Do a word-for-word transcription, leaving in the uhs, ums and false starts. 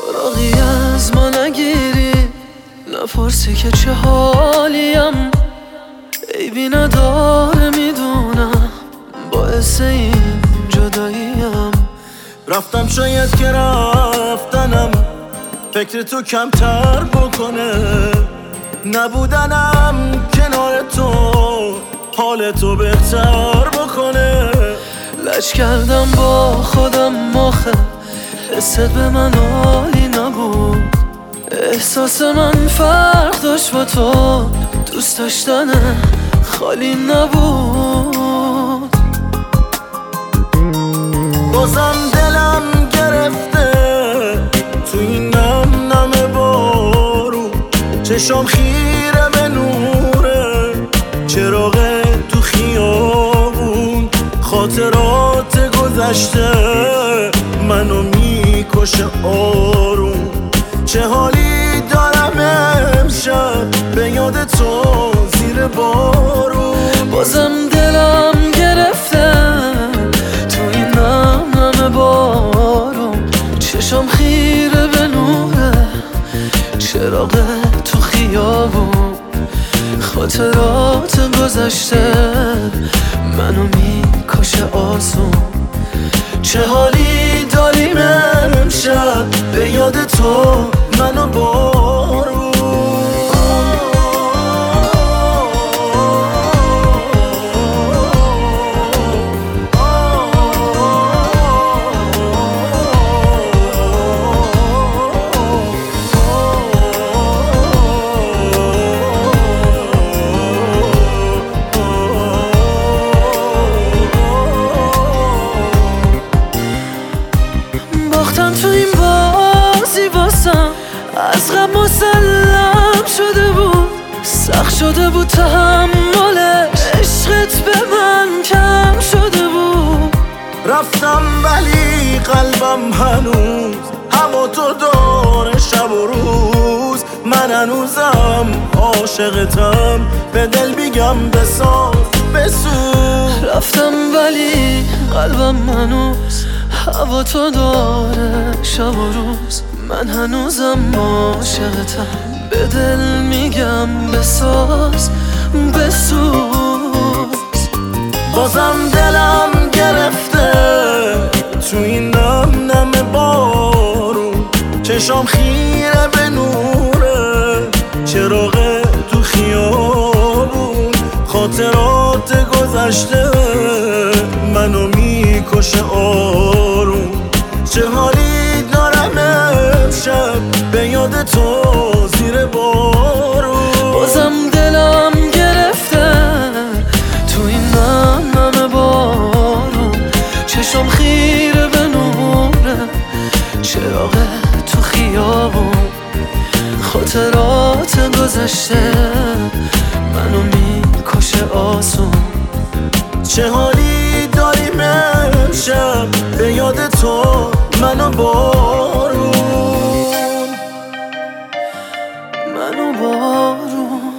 سراغی از ما نگیری، نپرسی که چه حالیم. عیبی نداره میدونم، باعث این جداییم. رفتم شاید که رفتنم فکر تو کمتر بکنه، نبودنم کنار تو حال تو بهتر بکنه. لج کردم با خودم مخه، حست به من عالی نبود. احساس من فرق داشت با تو، دوست داشتن خالی نبود. بازم دلم گرفته تو این نم نم بارون، چشام خیره به نوره چراغ تو خیابون. خاطرات گذشته منو میکشه آروم. چه حالی دارم امشب به یاد تو زیر بارون. بازم دلم گرفته تو این نم نم بارون، چشام خیره به نوره چراغ تو خیابون. خاطرات گذشته منو میکشه آسون. چه حالی داریم امشب به یاد تو منو بارون. باختم تو این بازی واسم، از غم مسلم شده بود. سخت شده بود تحملش، عشقت به من کم شده بود. رفتم ولی قلبم هنوز هوا تو داره شب و روز. من هنوزم عاشقتم، به دل بیگم بساز بسوز. رفتم ولی قلبم هنوز هوا تو داره شب و روز. من هنوزم عاشقتم، به دل میگم بساز بسوز. بازم دلم گرفته تو این نم نم بارون، چشام خیره به نوره چراغ تو خیابون. خاطرات گذشته منو میکشه آروم. چه حالی دارم امشب به یاد تو زیر بارون. بازم دلم گرفته تو این نم نم بارون، چشام خیره به نوره چراغ تو خیابون. خاطرات گذشته منو میکشه آسون. چه حالی داریم امشب به یاد تو منو بارون. منو بارون.